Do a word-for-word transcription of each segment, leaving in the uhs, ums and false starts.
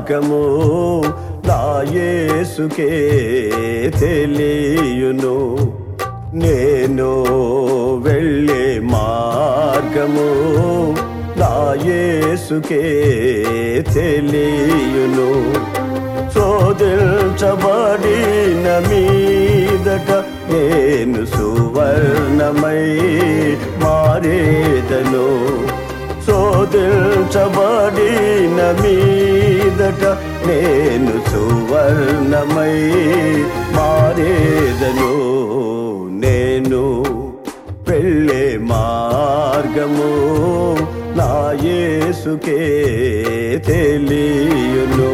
మార్గము నా యేసుకే తెలియును. నేను వెళ్ళే మార్గము నా యేసుకే తెలియును. శోధించబడిన మీదట నేను సువర్ణమై మారేదను. శోధించబడిన మీదట నేను సువర్ణమై మారేదను. నేను వెళ్ళే మార్గము నా యేసుకే తెలియును.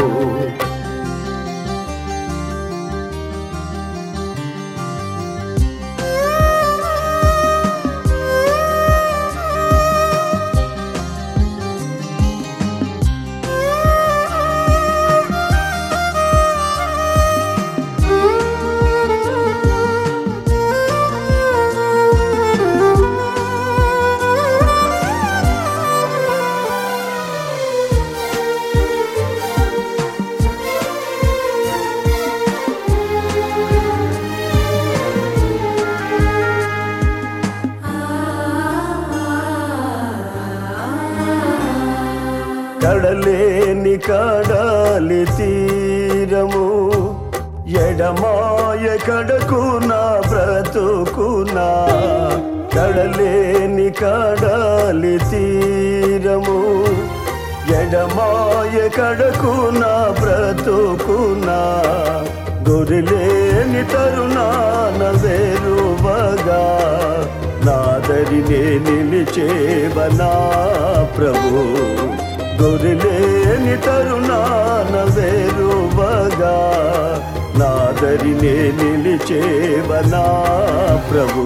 కడలేని కడలి తీరము ఎడమాయ కడకునా బ్రతుకునా. కడలేని కడలి తీరము ఎడమాయ కడకునా బ్రతుకునా. గురిలేని తరుణాన వేరువగా నాదరినే నిలిచేవనా ప్రభు. గొర్రెలేని తరుణాన వేరువగా నాదరినే నిలిచేవనా ప్రభు.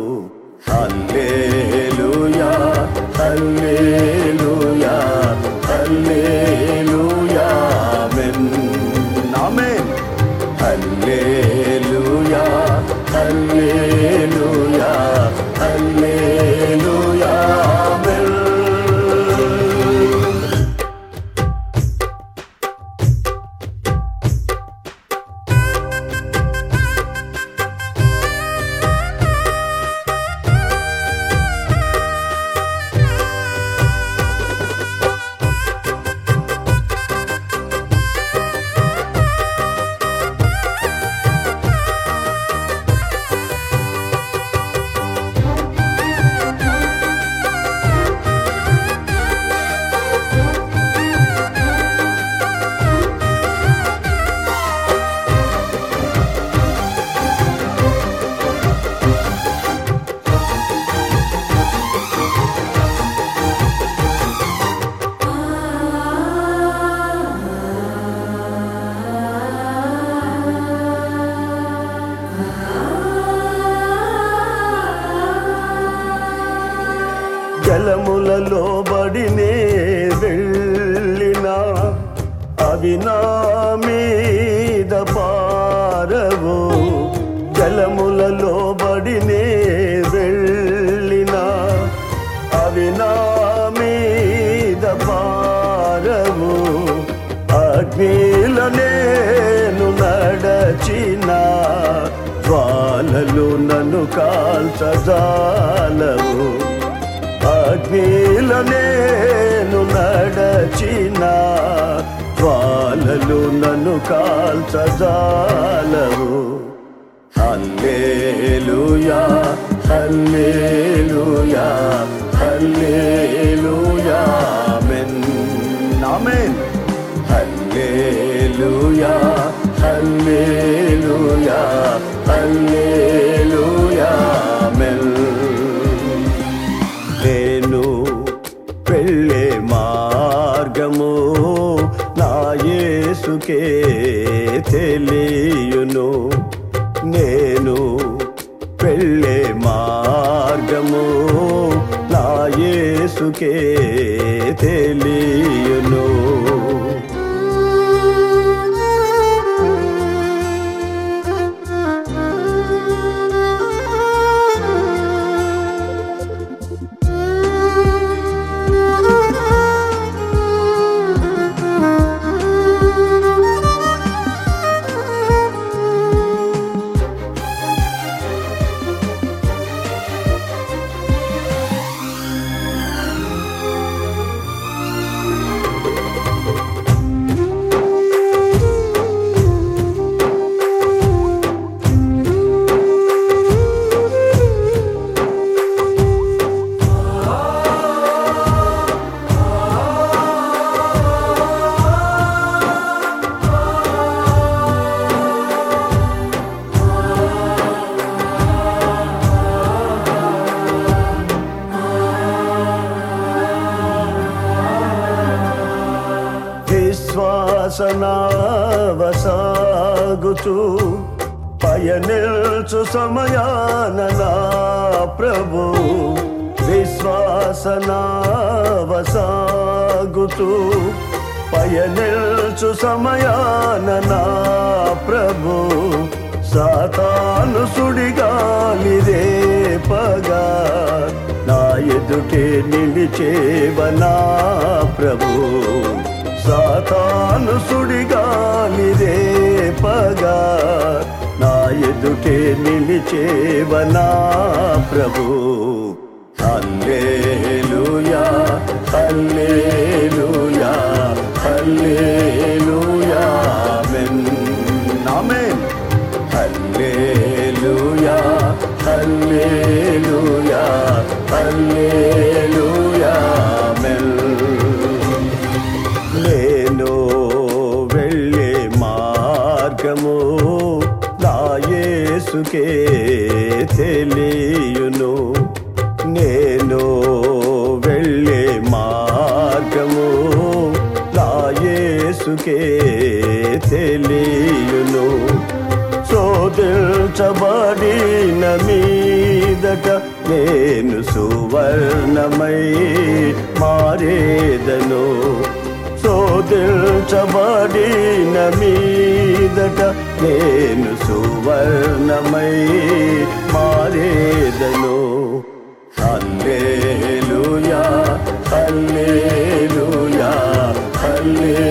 హల్లెలూయా హల్లెలూయా హల్లెలూయా ఆమేన్ ఆమేన్. హల్లెలూయా హల్లెలూయా హల్లెలూయా ఆమేన్. జలములలో బడినే వెళ్ళినా అవి నా మీద పారవు. జలములలో బడినే వెళ్ళినా అవి నా మీద పారవు. అగ్నిల నేను నడచిన జ్వాలలు నన్ను కాల్చజాలవు. అగ్నిల నేను నడచిన జ్వాలలు నన్ను కాల్చజాలవు. హల్లెలూయా హల్లెలూయా హల్లెలూయా ఆమేన్ ఆమేన్. హల్లెలూయా హల్లెలూయా హల్లెలూయా ఆమేన్. నేను వెళ్ళే మార్గము నా యేసుకే తెలియును. నేను వెళ్ళే మార్గము నా యేసుకే తెలియును. సాగుచు పయనిల్చు సమయాన నా ప్రభు విశ్వాసనావసాగుచు పయనిల్చు సమయాన నా ప్రభు సాతాను సుడిగాలి రేపగా నా ఎదుటే నిలిచేవ నా ప్రభు సాతాను సుడిగాలి రేపగా నా ఎదుటే నిలిచేవ నా ప్రభు హల్లెలూయా హల్లెలూయా హల్లెలూయా ఆమేన్ ఆమేన్ హల్లెలూయా హల్లెలూయా హల్లెలూయా ఆమేన్ నేను వెళ్ళే మార్గము నా యేసుకే తెలియును నేను వెళ్ళే మార్గము నా యేసుకే తెలియును శోధించబడిన మీదట నేను సువర్ణమై మారేదను శోధించబడిన మీదట నేను సువర్ణమై మారేదను హల్లెలూయా హల్లెలూయా హల్లెలూయా